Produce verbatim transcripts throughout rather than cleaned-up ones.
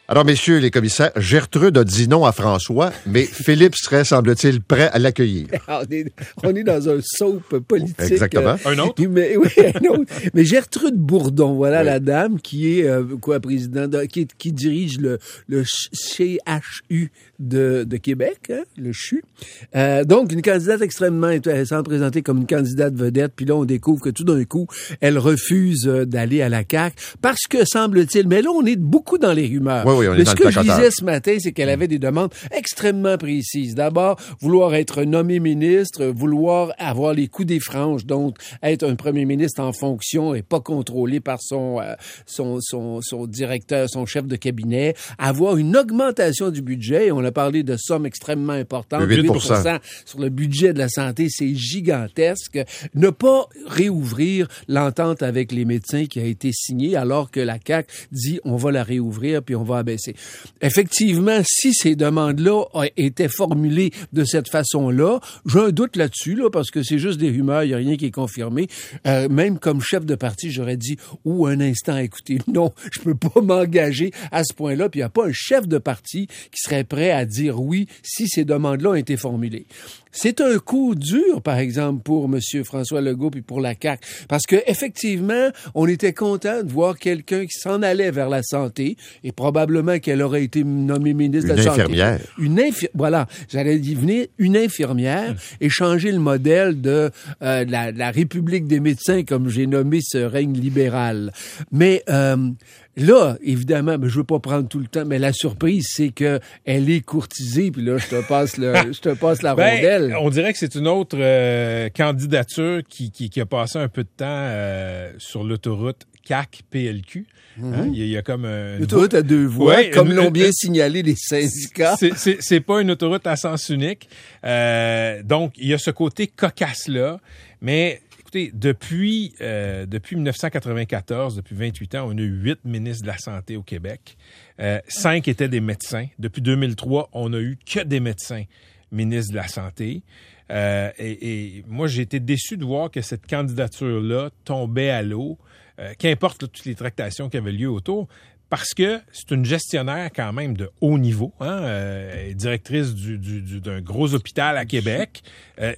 Alors, messieurs les commissaires, Gertrude a dit non à François, mais Philippe serait, semble-t-il, prêt à l'accueillir. on, est, on est dans un soap politique. Exactement. Euh, un autre? Mais, oui, un autre. Mais Gertrude Bourdon, voilà oui. la dame qui est, euh, quoi, président, de, qui, qui dirige le, le C H U de, de Québec, hein, le C H U. Euh, donc, une candidate extrêmement intéressante, présentée comme une candidate vedette, puis là, on découvre que tout d'un coup, elle refuse d'aller à la C A Q, parce que, semble-t-il, mais là, on est beaucoup dans les rumeurs. Oui, oui, on est mais dans ce le que je placotage. disais ce matin, c'est qu'elle avait des demandes extrêmement précises. D'abord, vouloir être nommé ministre, vouloir avoir les coups des franges, donc être un premier ministre en fonction et pas contrôlé par son, euh, son, son, son directeur, son chef de cabinet, avoir une augmentation du budget. On a parlé de sommes extrêmement importantes. huit pour cent Sur le budget de la santé, c'est gigantesque. Ne pas réouvrir l'entente avec les médecins qui a été signée alors que la C A Q dit on va la réouvrir puis on va abaisser. Effectivement, si ces demandes-là étaient formulées de cette façon-là, j'ai un doute là-dessus, là, parce que c'est juste des rumeurs, il n'y a rien qui est confirmé. Euh, même comme chef de parti, j'aurais dit, ou un instant, écoutez, non, je peux pas m'engager à ce point-là, puis il n'y a pas un chef de parti qui serait prêt à dire oui si ces demandes-là ont été formulées. C'est un coup dur, par exemple, pour M. François Legault puis pour la C A Q, parce que effectivement, on était content de voir quelqu'un qui s'en allait vers la santé, et probablement qu'elle aurait été nommée ministre une de la infirmière. Santé. Une infirmière. Voilà, j'allais y venir, une infirmière, mmh. et changer le modèle de euh, la, la République des médecins, comme j'ai nommé ce règne libéral. Mais euh, là, évidemment, ben, je veux pas prendre tout le temps, mais la surprise, c'est que elle est courtisée, puis là, je te passe le, je te passe la ben, rondelle. On dirait que c'est une autre euh, candidature qui, qui, qui a passé un peu de temps euh, sur l'autoroute C A Q P L Q. Mm-hmm. Hein? Il, y a, il y a comme un... L'autoroute à deux voies, ouais, comme une, l'ont bien une, signalé les syndicats. C'est, c'est, c'est pas une autoroute à sens unique. Euh, donc, il y a ce côté cocasse-là, mais... Écoutez, depuis, euh, depuis dix-neuf cent quatre-vingt-quatorze, depuis vingt-huit ans, on a eu huit ministres de la Santé au Québec. Euh, cinq étaient des médecins. Depuis deux mille trois, on n'a eu que des médecins ministres de la Santé. Euh, et, et moi, j'ai été déçu de voir que cette candidature-là tombait à l'eau, euh, qu'importe là, toutes les tractations qui avaient lieu autour, parce que c'est une gestionnaire quand même de haut niveau, hein, euh, directrice du, du, du, d'un gros hôpital à Québec. Euh,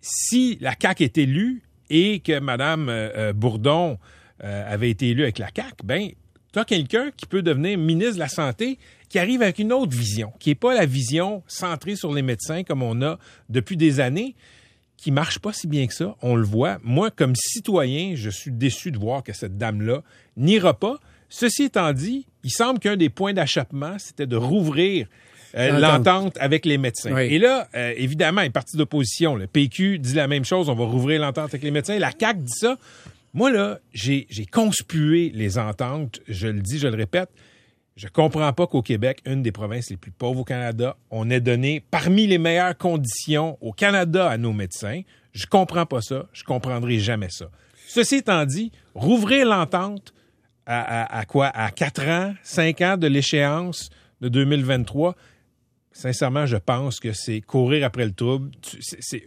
si la C A Q est élue, et que Mme euh, Bourdon euh, avait été élue avec la C A Q, ben, tu as quelqu'un qui peut devenir ministre de la Santé qui arrive avec une autre vision, qui n'est pas la vision centrée sur les médecins comme on a depuis des années, qui marche pas si bien que ça, on le voit. Moi, comme citoyen, je suis déçu de voir que cette dame-là n'ira pas. Ceci étant dit, il semble qu'un des points d'achoppement, c'était de rouvrir Euh, l'entente. l'entente avec les médecins. Oui. Et là, euh, évidemment, les partis d'opposition, le P Q dit la même chose, on va rouvrir l'entente avec les médecins. La C A Q dit ça. Moi, là, j'ai, j'ai conspué les ententes. Je le dis, je le répète. Je comprends pas qu'au Québec, une des provinces les plus pauvres au Canada, on ait donné parmi les meilleures conditions au Canada à nos médecins. Je comprends pas ça. Je comprendrai jamais ça. Ceci étant dit, rouvrir l'entente à, à, à quoi? À quatre ans, cinq ans de l'échéance de deux mille vingt-trois, sincèrement, je pense que c'est courir après le trouble. C'est, c'est...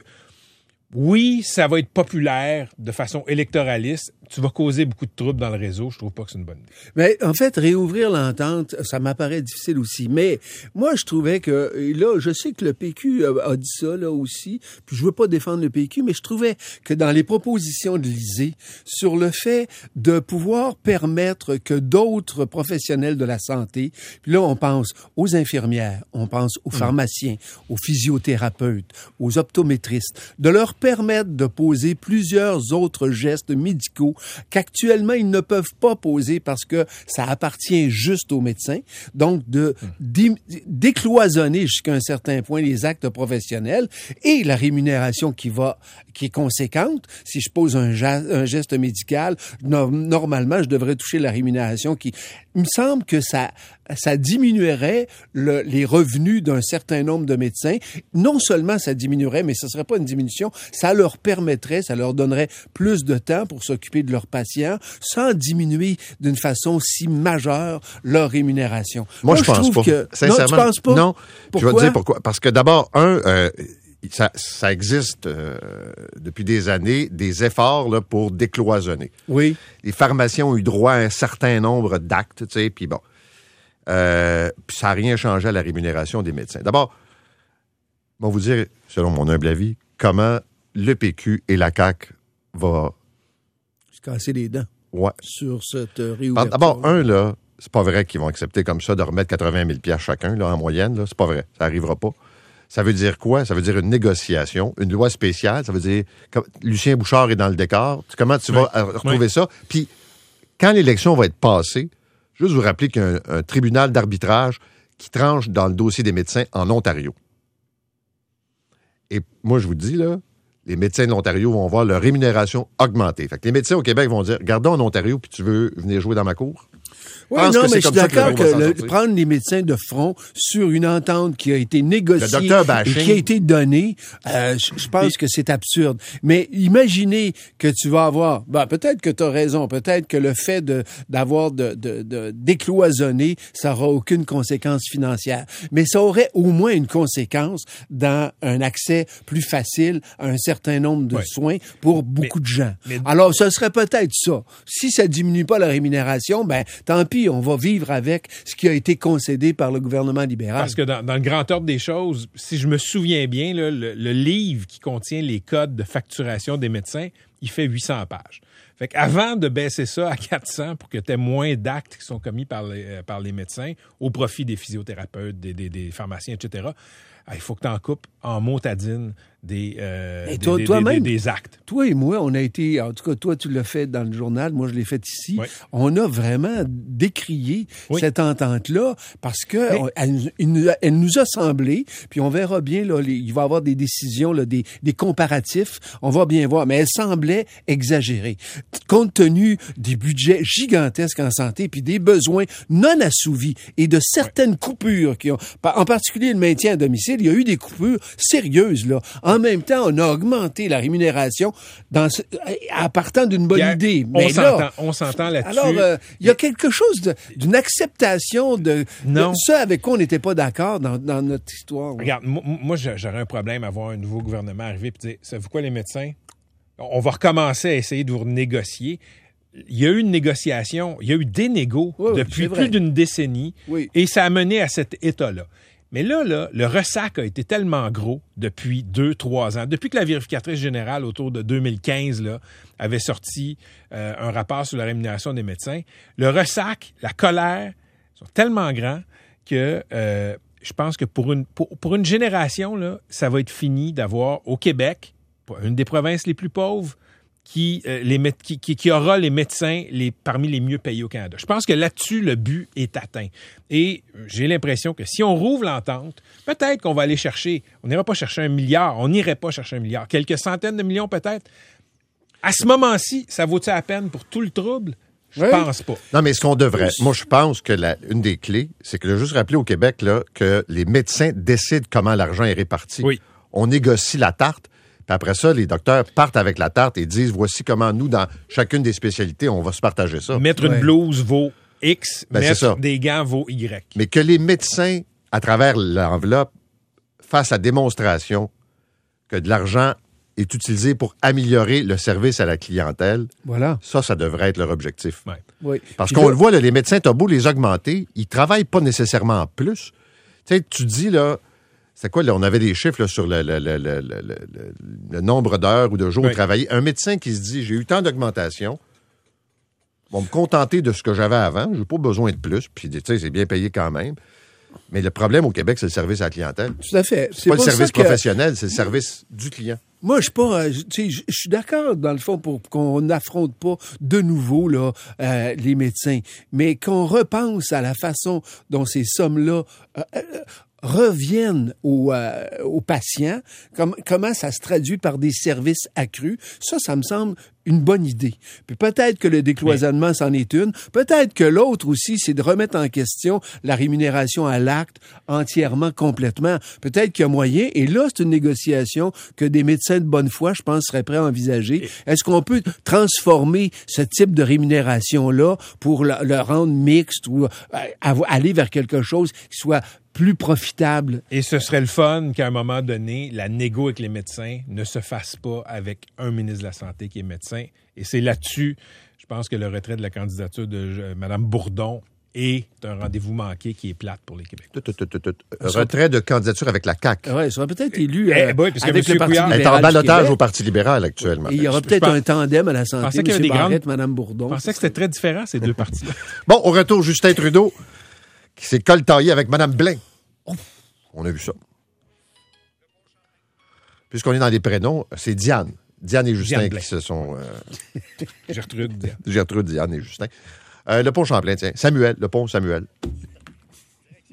Oui, ça va être populaire de façon électoraliste. Tu vas causer beaucoup de troubles dans le réseau. Je trouve pas que c'est une bonne idée. Mais en fait, réouvrir l'entente, ça m'apparaît difficile aussi. Mais moi, je trouvais que, là, je sais que le P Q a, a dit ça, là, aussi. Puis je veux pas défendre le P Q, mais je trouvais que dans les propositions de l'I S E sur le fait de pouvoir permettre que d'autres professionnels de la santé, puis là, on pense aux infirmières, on pense aux pharmaciens, aux physiothérapeutes, aux optométristes, de leur permettre de poser plusieurs autres gestes médicaux qu'actuellement, ils ne peuvent pas poser parce que ça appartient juste aux médecins. Donc, de dé- décloisonner jusqu'à un certain point les actes professionnels et la rémunération qui va, qui est conséquente. Si je pose un, ja- un geste médical, no- normalement, je devrais toucher la rémunération qui... Il me semble que ça, ça diminuerait le, les revenus d'un certain nombre de médecins. Non seulement ça diminuerait, mais ce serait pas une diminution, ça leur permettrait, ça leur donnerait plus de temps pour s'occuper de leurs patients sans diminuer d'une façon si majeure leur rémunération. Moi, Moi je, je pense pas. Que... Sincèrement, non, tu penses pas? Non, pourquoi? je vais te dire pourquoi. Parce que d'abord, un... Euh, Ça, ça existe euh, depuis des années, des efforts là, pour décloisonner. Oui. Les pharmaciens ont eu droit à un certain nombre d'actes, tu sais, puis bon. Euh, puis ça n'a rien changé à la rémunération des médecins. D'abord, on va vous dire, selon mon humble avis, comment le P Q et la C A Q vont se casser les dents ouais. sur cette réouverture. D'abord, un, là, c'est pas vrai qu'ils vont accepter comme ça de remettre quatre-vingt mille dollars chacun, là, en moyenne. Là. C'est pas vrai. Ça n'arrivera pas. Ça veut dire quoi? Ça veut dire une négociation, une loi spéciale. Ça veut dire... Comme, Lucien Bouchard est dans le décor. Comment tu vas oui. retrouver oui. ça? Puis, quand l'élection va être passée, juste vous rappeler qu'il y a un, un tribunal d'arbitrage qui tranche dans le dossier des médecins en Ontario. Et moi, je vous dis, là, les médecins de l'Ontario vont voir leur rémunération augmenter. Fait que les médecins au Québec vont dire, gardons en Ontario, puis tu veux venir jouer dans ma cour? Oui, non, mais je suis d'accord que, que le, prendre les médecins de front sur une entente qui a été négociée et qui a été donnée, euh, je, je pense Puis, que c'est absurde. Mais imaginez que tu vas avoir... Ben, peut-être que tu as raison. Peut-être que le fait de, d'avoir de, de, de décloisonner, ça n'aura aucune conséquence financière. Mais ça aurait au moins une conséquence dans un accès plus facile à un certain nombre de oui. soins pour beaucoup mais, de gens. Mais, Alors, ce serait peut-être ça. Si ça diminue pas la rémunération, ben tant pis, on va vivre avec ce qui a été concédé par le gouvernement libéral. Parce que dans, dans le grand ordre des choses, si je me souviens bien, là, le, le livre qui contient les codes de facturation des médecins, il fait huit cents pages. Fait qu'avant de baisser ça à quatre cents pour que tu aies moins d'actes qui sont commis par les, euh, par les médecins au profit des physiothérapeutes, des, des, des pharmaciens, et cetera, il faut que tu en coupes en motadine des, euh, et toi, des, toi des, même, des, des actes. Toi et moi, on a été, en tout cas, toi, tu l'as fait dans le journal, moi, je l'ai fait ici. Oui. On a vraiment décrié oui. cette entente-là parce que Mais... on, elle, elle nous a semblé, puis on verra bien, là, les, il va y avoir des décisions, là, des, des comparatifs, on va bien voir, mais elle semblait exagérée. Compte tenu des budgets gigantesques en santé, puis des besoins non assouvis et de certaines oui. coupures qui ont, en particulier le maintien à domicile, il y a eu des coupures sérieuses, là. En même temps, on a augmenté la rémunération dans, en partant d'une bonne a, idée. Mais on, là, s'entend, on s'entend là-dessus. Alors, euh, il y a quelque chose de, d'une acceptation de, non. de ça avec quoi on n'était pas d'accord dans, dans notre histoire. Regarde, moi, moi, j'aurais un problème à voir un nouveau gouvernement arriver et dire, savez-vous quoi, les médecins? On va recommencer à essayer de vous négocier. Il y a eu une négociation, il y a eu des négos oui, depuis plus d'une décennie oui. et ça a mené à cet état-là. Mais là, là, le ressac a été tellement gros depuis deux, trois ans. Depuis que la vérificatrice générale, autour de deux mille quinze, là, avait sorti euh, un rapport sur la rémunération des médecins, le ressac, la colère sont tellement grands que euh, je pense que pour une, pour, pour une génération, là, ça va être fini d'avoir au Québec, une des provinces les plus pauvres, qui, euh, les, qui, qui, qui aura les médecins les, parmi les mieux payés au Canada. Je pense que là-dessus, le but est atteint. Et j'ai l'impression que si on rouvre l'entente, peut-être qu'on va aller chercher, on n'ira pas chercher un milliard, on n'irait pas chercher un milliard, quelques centaines de millions peut-être. À ce moment-ci, ça vaut-il la peine pour tout le trouble? Je oui. pense pas. Non, mais ce qu'on devrait... Moi, je pense que la, une des clés, c'est que, juste rappeler au Québec là, que les médecins décident comment l'argent est réparti. Oui. On négocie la tarte. Puis après ça, les docteurs partent avec la tarte et disent, voici comment nous, dans chacune des spécialités, on va se partager ça. Mettre ouais. une blouse vaut X, ben, mettre des gants vaut Y. Mais que les médecins, à travers l'enveloppe, fassent la démonstration que de l'argent est utilisé pour améliorer le service à la clientèle, voilà. ça, ça devrait être leur objectif. Ouais. Oui. Parce Puis qu'on là... le voit, là, les médecins, t'as beau les augmenter, ils travaillent pas nécessairement en plus. Tu sais, tu dis, là... C'est quoi, là? On avait des chiffres là, sur le, le, le, le, le, le, le nombre d'heures ou de jours oui. travaillés. Un médecin qui se dit, j'ai eu tant d'augmentation, on va me contenter de ce que j'avais avant, j'ai pas besoin de plus, puis tu sais, c'est bien payé quand même. Mais le problème au Québec, c'est le service à la clientèle. Tout à fait. C'est, c'est pas le service professionnel, que... c'est le service du client. Moi, je suis pas, tu sais, je suis d'accord dans le fond pour qu'on n'affronte pas de nouveau là euh, les médecins, mais qu'on repense à la façon dont ces sommes-là euh, euh, reviennent aux, euh, aux patients, comme, comment ça se traduit par des services accrus. Ça, ça me semble une bonne idée. Puis peut-être que le décloisonnement, oui. c'en est une. Peut-être que l'autre aussi, c'est de remettre en question la rémunération à l'acte entièrement, complètement. Peut-être qu'il y a moyen, et là, c'est une négociation que des médecins de bonne foi, je pense, seraient prêts à envisager. Est-ce qu'on peut transformer ce type de rémunération-là pour le, le rendre mixte ou euh, aller vers quelque chose qui soit plus profitable. Et ce serait le fun qu'à un moment donné, la négo avec les médecins ne se fasse pas avec un ministre de la Santé qui est médecin. Et c'est là-dessus, je pense que le retrait de la candidature de euh, Mme Bourdon et c'est un rendez-vous manqué qui est plate pour les Québécois. Tout, tout, tout, tout, tout. Retrait de candidature avec la C A Q. Ouais, il sera peut-être élu Eh, euh, boy, parce que avec M. le Parti Couillard- Elle est libéral en du balotage Québec. au Parti libéral actuellement. Et il y aura Je- peut-être je pense- un tandem à la santé, pensais qu'il y avait M. des Barrette, grandes- Mme Bourdon. Je pensais que c'était très différent, ces deux partis. Bon, au retour, Justin Trudeau, qui s'est coltaillé avec Mme Blain. On a vu ça. Puisqu'on est dans les prénoms, c'est Diane. Diane et Justin Diane Blain. qui se sont... Euh, Gertrude. Gertrude, Diane et Justin. Euh, le pont Champlain, tiens. Samuel, le pont Samuel.